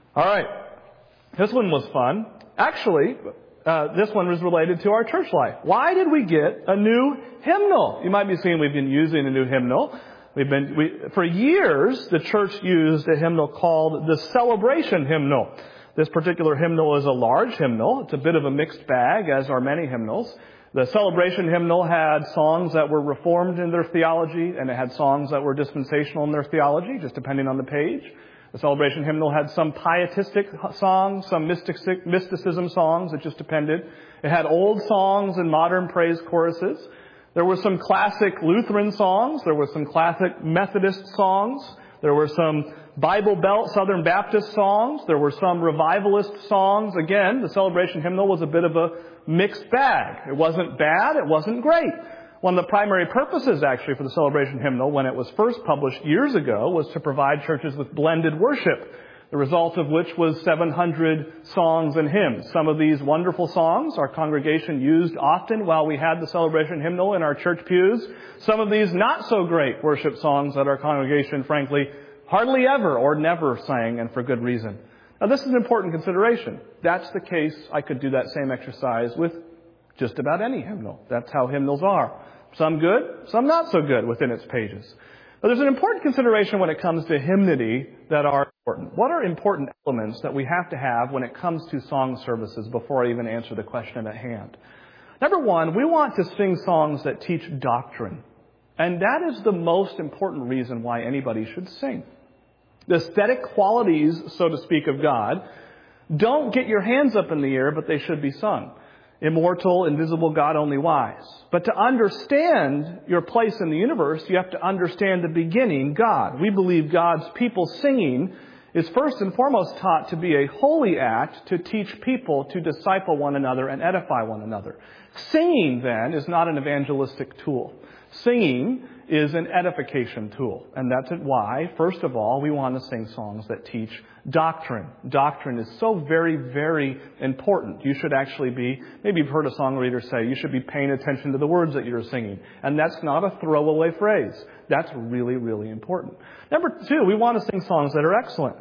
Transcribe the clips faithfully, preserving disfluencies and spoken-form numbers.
All right. This one was fun. Actually, uh, this one was related to our church life. Why did we get a new hymnal? You might be seeing we've been using a new hymnal. We've been, we, for years, the church used a hymnal called the Celebration Hymnal. This particular hymnal is a large hymnal. It's a bit of a mixed bag, as are many hymnals. The Celebration Hymnal had songs that were Reformed in their theology, and it had songs that were dispensational in their theology, just depending on the page. The Celebration Hymnal had some pietistic songs, some mystic, mysticism songs. It just depended. It had old songs and modern praise choruses. There were some classic Lutheran songs. There were some classic Methodist songs. There were some Bible Belt Southern Baptist songs. There were some revivalist songs. Again, the Celebration Hymnal was a bit of a mixed bag. It wasn't bad. It wasn't great. One of the primary purposes, actually, for the Celebration Hymnal, when it was first published years ago, was to provide churches with blended worship, the result of which was seven hundred songs and hymns. Some of these wonderful songs our congregation used often while we had the Celebration Hymnal in our church pews. Some of these not so great worship songs that our congregation, frankly, hardly ever or never sang, and for good reason. Now, this is an important consideration. That's the case. I could do that same exercise with just about any hymnal. That's how hymnals are. Some good, some not so good within its pages. But there's an important consideration when it comes to hymnody that are important. What are important elements that we have to have when it comes to song services before I even answer the question at hand? Number one, we want to sing songs that teach doctrine. And that is the most important reason why anybody should sing. The aesthetic qualities, so to speak, of God don't get your hands up in the air, but they should be sung. Immortal, invisible, God only wise. But to understand your place in the universe, you have to understand the beginning, God. We believe God's people singing is first and foremost taught to be a holy act to teach people to disciple one another and edify one another. Singing, then, is not an evangelistic tool. Singing is an edification tool. And that's why, first of all, we want to sing songs that teach doctrine. Doctrine is so very, very important. You should actually be, maybe you've heard a song leader say, you should be paying attention to the words that you're singing. And that's not a throwaway phrase. That's really, really important. Number two, we want to sing songs that are excellent.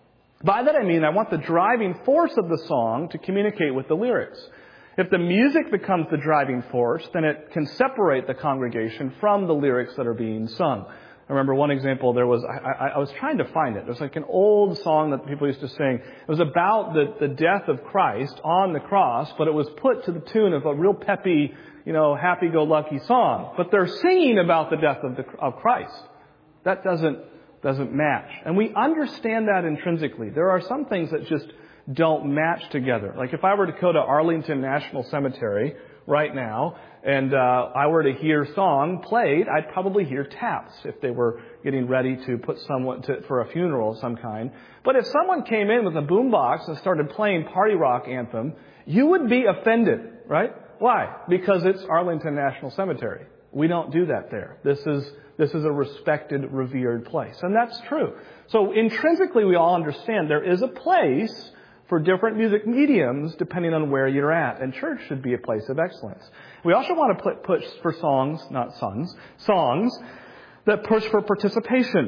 By that I mean I want the driving force of the song to communicate with the lyrics. If the music becomes the driving force, then it can separate the congregation from the lyrics that are being sung. I remember one example, there was, I, I, I was trying to find it. There was like an old song that people used to sing. It was about the, the death of Christ on the cross, but it was put to the tune of a real peppy, you know, happy-go-lucky song. But they're singing about the death of, the, of Christ. That doesn't, doesn't match. And we understand that intrinsically. There are some things that just don't match together. Like if I were to go to Arlington National Cemetery right now and uh, I were to hear song played, I'd probably hear taps if they were getting ready to put someone to, for a funeral of some kind. But if someone came in with a boombox and started playing party rock anthem, you would be offended, right? Why? Because it's Arlington National Cemetery. We don't do that there. This is this is a respected, revered place. And that's true. So intrinsically we all understand there is a place for different music mediums depending on where you're at. And church should be a place of excellence. We also want to push for songs, not sons, songs that push for participation.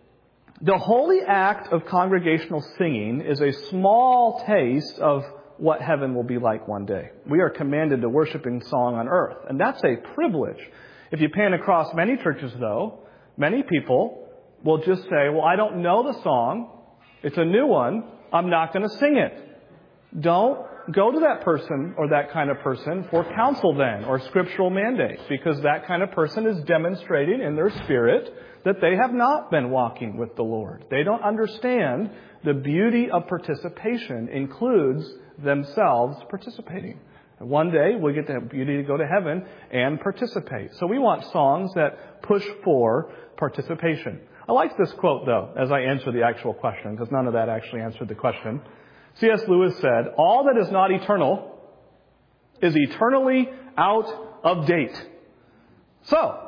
The holy act of congregational singing is a small taste of what heaven will be like one day. We are commanded to worship in song on earth, and that's a privilege. If you pan across many churches, though, many people will just say, well, I don't know the song. It's a new one. I'm not going to sing it. Don't go to that person or that kind of person for counsel then or scriptural mandate, because that kind of person is demonstrating in their spirit that they have not been walking with the Lord. They don't understand the beauty of participation includes themselves participating. And one day we'll get the beauty to go to heaven and participate. So we want songs that push for participation. I like this quote, though, as I answer the actual question, because none of that actually answered the question. C S Lewis said, all that is not eternal is eternally out of date. So,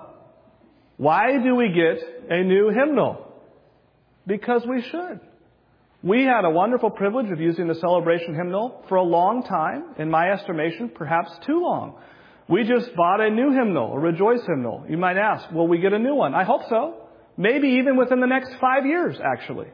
why do we get a new hymnal? Because we should. We had a wonderful privilege of using the Celebration Hymnal for a long time, in my estimation, perhaps too long. We just bought a new hymnal, a Rejoice hymnal. You might ask, will we get a new one? I hope so. Maybe even within the next five years, actually.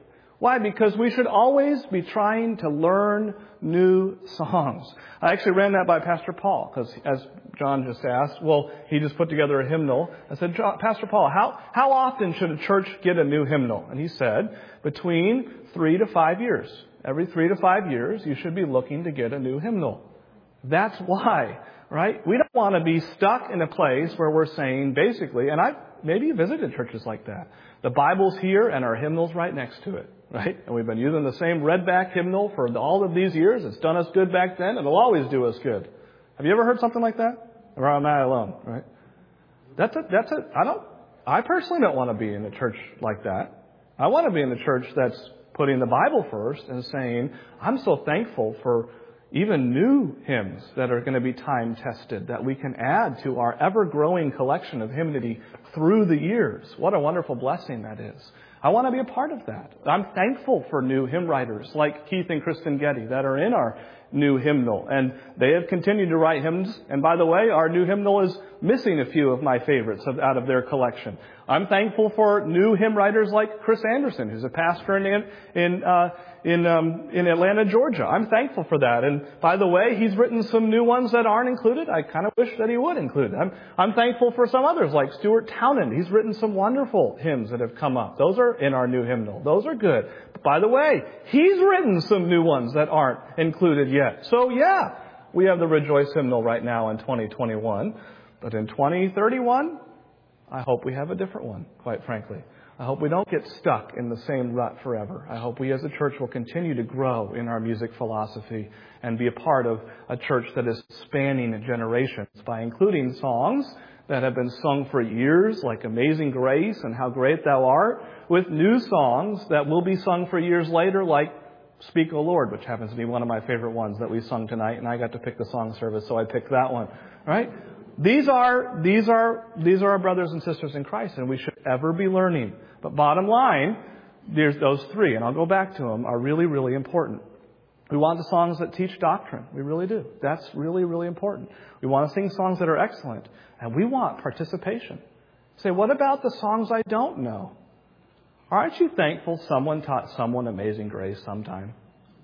Why? Because we should always be trying to learn new songs. I actually ran that by Pastor Paul, because as John just asked, well, he just put together a hymnal. I said, Pastor Paul, how, how often should a church get a new hymnal? And he said, between three to five years. Every three to five years, you should be looking to get a new hymnal. That's why, right? We don't want to be stuck in a place where we're saying, basically, and I maybe you visited churches like that. The Bible's here and our hymnal's right next to it, right? And we've been using the same redback hymnal for all of these years. It's done us good back then, and it'll always do us good. Have you ever heard something like that? Or am I alone, right? That's a, that's a, I don't, I personally don't want to be in a church like that. I want to be in a church that's putting the Bible first and saying, I'm so thankful for even new hymns that are going to be time tested, that we can add to our ever-growing collection of hymnody through the years. What a wonderful blessing that is. I want to be a part of that. I'm thankful for new hymn writers like Keith and Kristen Getty that are in our new hymnal. And they have continued to write hymns. And by the way, our new hymnal is missing a few of my favorites of, out of their collection. I'm thankful for new hymn writers like Chris Anderson, who's a pastor in in uh, in um, in Atlanta, Georgia. I'm thankful for that. And by the way, he's written some new ones that aren't included. I kind of wish that he would include them. I'm, I'm thankful for some others like Stuart Townend. He's written some wonderful hymns that have come up. Those are in our new hymnal. Those are good. But by the way, he's written some new ones that aren't included yet. So yeah, we have the Rejoice hymnal right now in twenty twenty-one. But in twenty thirty-one, I hope we have a different one, quite frankly. I hope we don't get stuck in the same rut forever. I hope we as a church will continue to grow in our music philosophy and be a part of a church that is spanning generations by including songs that have been sung for years, like Amazing Grace and How Great Thou Art, with new songs that will be sung for years later, like Speak, O Lord, which happens to be one of my favorite ones that we sung tonight, and I got to pick the song service, so I picked that one, right? These are, these are, these are our brothers and sisters in Christ, and we should ever be learning. But bottom line, there's those three, and I'll go back to them, are really, really important. We want the songs that teach doctrine. We really do. That's really, really important. We want to sing songs that are excellent, and we want participation. Say, what about the songs I don't know? Aren't you thankful someone taught someone Amazing Grace sometime?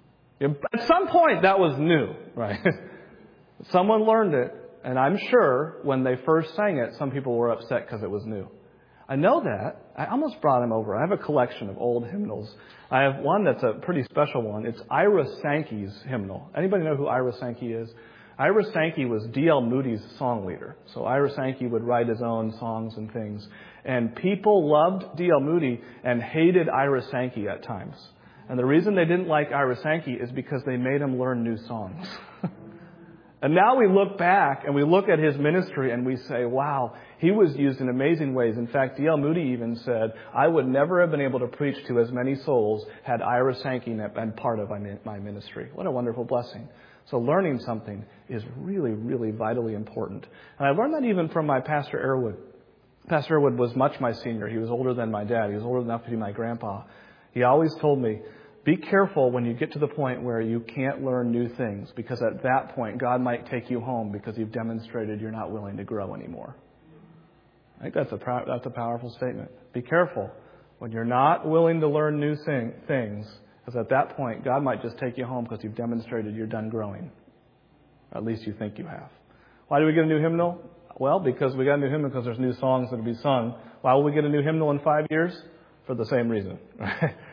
At some point, that was new, right? Someone learned it. And I'm sure when they first sang it, some people were upset because it was new. I know that. I almost brought him over. I have a collection of old hymnals. I have one that's a pretty special one. It's Ira Sankey's hymnal. Anybody know who Ira Sankey is? Ira Sankey was D L Moody's song leader. So Ira Sankey would write his own songs and things. And people loved D L Moody and hated Ira Sankey at times. And the reason they didn't like Ira Sankey is because they made him learn new songs. And now we look back and we look at his ministry and we say, wow, he was used in amazing ways. In fact, D L Moody even said, I would never have been able to preach to as many souls had Ira Sankey been part of my ministry. What a wonderful blessing. So learning something is really, really vitally important. And I learned that even from my Pastor Airwood. Pastor Airwood was much my senior. He was older than my dad. He was older enough to be my grandpa. He always told me, be careful when you get to the point where you can't learn new things, because at that point, God might take you home because you've demonstrated you're not willing to grow anymore. I think that's a, that's a powerful statement. Be careful when you're not willing to learn new thing, things, because at that point, God might just take you home because you've demonstrated you're done growing. At least you think you have. Why do we get a new hymnal? Well, because we got a new hymnal because there's new songs that will be sung. Why will we get a new hymnal in five years? For the same reason.